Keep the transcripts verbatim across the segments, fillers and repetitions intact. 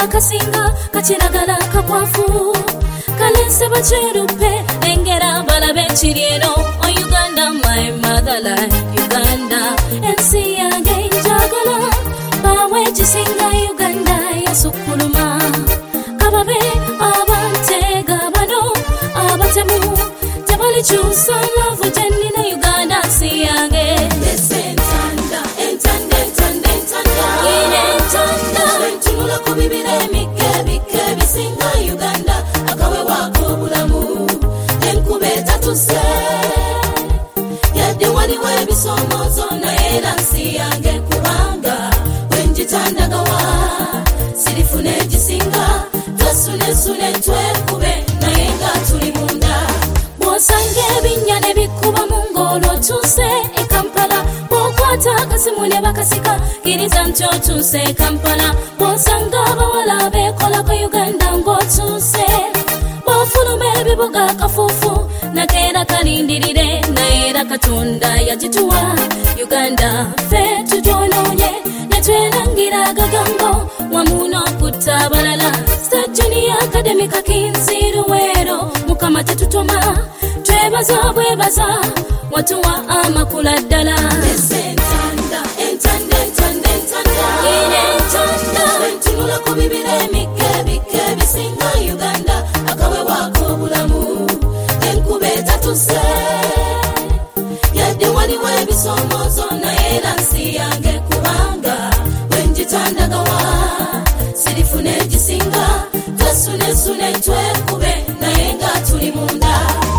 akasinga kachiragala kakwafu kalense bacherupe engera balabe chirieno o Uganda my motherland Uganda ensi yange njagala bawe chisinga Uganda yasukuluma kababe abantega bano abatemu tabali chusa love jenina Uganda si yange desentanda entanda entanda entanda ine entanda tunula kubibire mike bike bisinga Uganda akawe wako bulamu enkubeta tuse yadde wali webisomozo na era si yange kubanga wenjitandagawa sirifune jisinga tosune sune twekube na yenga tuli munda bosange binyane bikuba mungolo tuse e Kampala bokwata kasimune bakasika kiriza mcho tuse Kampala bosanga bawala bekola ko Uganda ngo tuse bofulume bibuga kafufu na kera kalindirire na era katunda yajituwa Uganda fe tujononye netwerangira gagambo wamuno kutabalala Stajuni Academic Kinziruwero mukama tetutoma twebaza bwebaza watuwa amakula ddala desentanda entanda entanda entanda ine entanda tunula kubibire mike bike bisinga Uganda akawe wako bulamu enkubeta tuse yadde wali webisomozo na era nsi yange kubanga wenjitandagawa sirifune jisinga tosune sune twekube na yenga tuli munda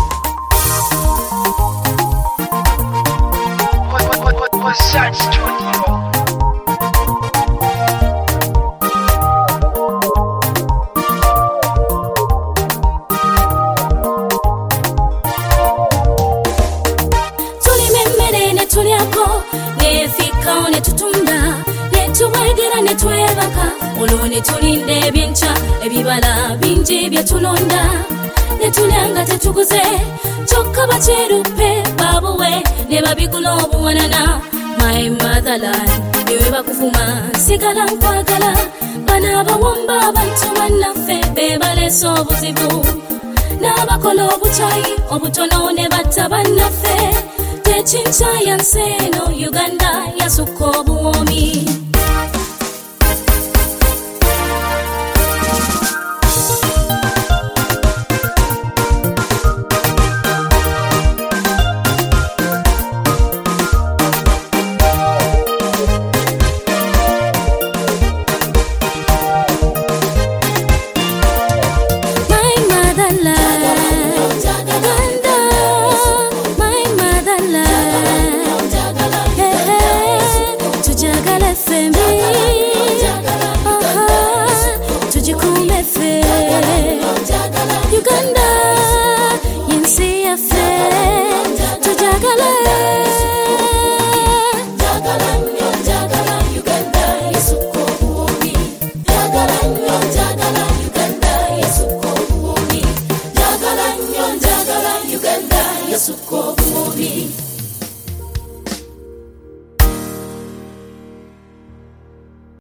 Westside Studio. tuliako nefikao netutunda netuwegera netwebaka olwo netulinde ebyenca ebibala bingi byetulonda netulyanga tetuguze kyokka bacherupe babuwe ne babigula obuwanana my motherland niwe bakuvuma sigala nkwagala bana abawomba abantu bannaffe bebalesa obuzibu n'abakola obuchayi obutono ne batta bannaffe Chincha yanseno Uganda yasuko obuwomi Uganda, yinsi yafe, tujagala Jagala nyo, jagala Uganda, yesuko buomi Jagala nyo, jagala Uganda, yesuko buomi Jagala nyo, jagala Uganda, yesuko buomi